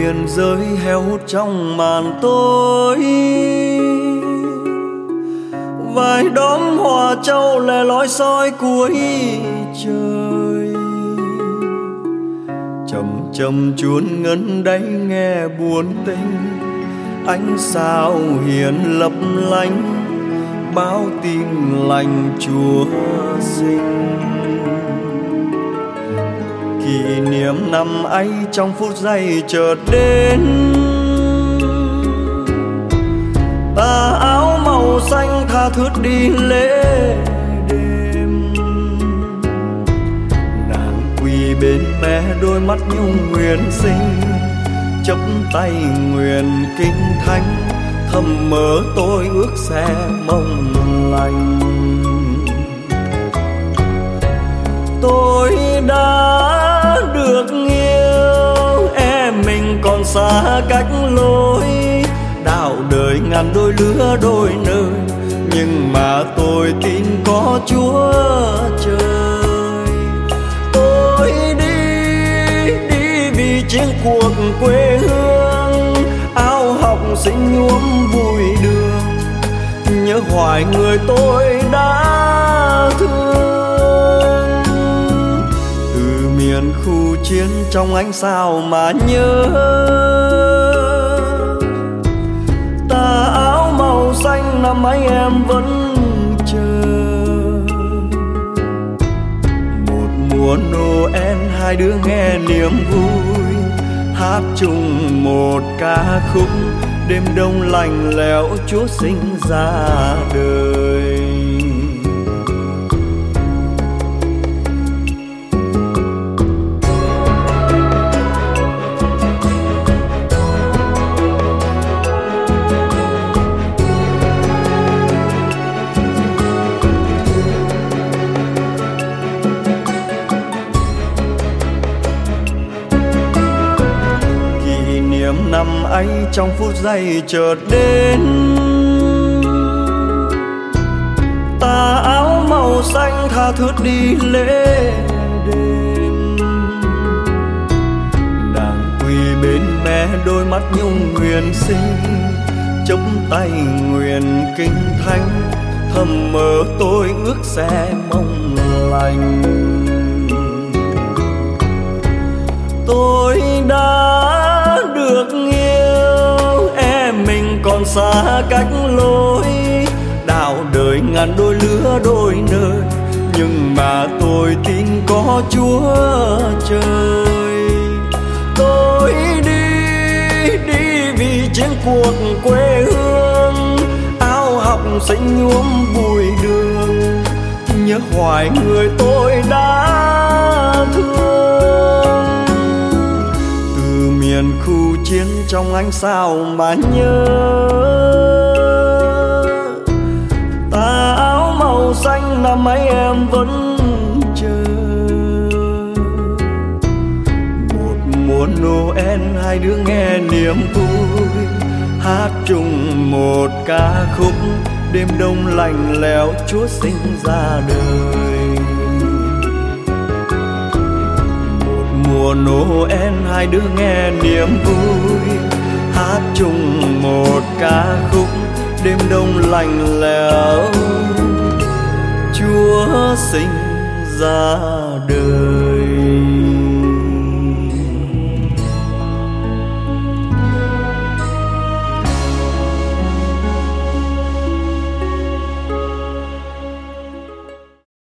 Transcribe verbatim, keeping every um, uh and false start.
biên giới heo hút trong màn tối. Vài đốm hoa trâu lẻ loi soi cuối trời, chầm chầm chuông ngân đáy nghe buồn tênh. Ánh sao hiền lấp lánh báo tin lành Chúa sinh. Kỷ niệm năm ấy trong phút giây chợt đến, tà áo màu xanh tha thướt đi lễ đêm. Nàng quỳ bên mé đôi mắt nhung nguyện sinh, chắp tay nguyện kinh thánh, thầm mơ tôi ước sẽ mong lành. Tôi đã được yêu, em mình còn xa cách lối. Đạo đời ngàn đôi lứa đôi nơi, nhưng mà tôi tin có Chúa trời. Tôi đi, đi vì chiến cuộc quê hương, áo học sinh nhuốm bụi đường, nhớ hoài người tôi đã thương. Từ miền khu chiến trong ánh sao mà nhớ, tà áo màu xanh năm ấy em vẫn chờ. Một mùa Noel hai đứa nghe niềm vui, hát chung một ca khúc, đêm đông lạnh lẽo Chúa sinh ra đời. Năm ấy trong phút giây chợt đến, tà áo màu xanh tha thướt đi lễ đêm. Nàng quỳ bên mé đôi mắt nhung nguyện sinh, chắp tay nguyện kinh thánh, thầm mơ tôi ước sẽ mong lành. Tôi đã được yêu, em mình còn xa cách lối. Đạo đời ngàn đôi lứa đôi nơi, nhưng mà tôi tin có Chúa trời. Tôi đi, đi vì chiến cuộc quê hương, áo học sinh nhuốm bụi đường, nhớ hoài người tôi đã thương. Miền khu chiến trong ánh sao mà nhớ, tà áo màu xanh năm ấy em vẫn chờ. Một mùa Noel hai đứa nghe niềm vui, hát chung một ca khúc, đêm đông lạnh lẽo Chúa sinh ra đời. Mùa Noel hai đứa nghe niềm vui, hát chung một ca khúc, đêm đông lạnh lẽo Chúa sinh ra đời.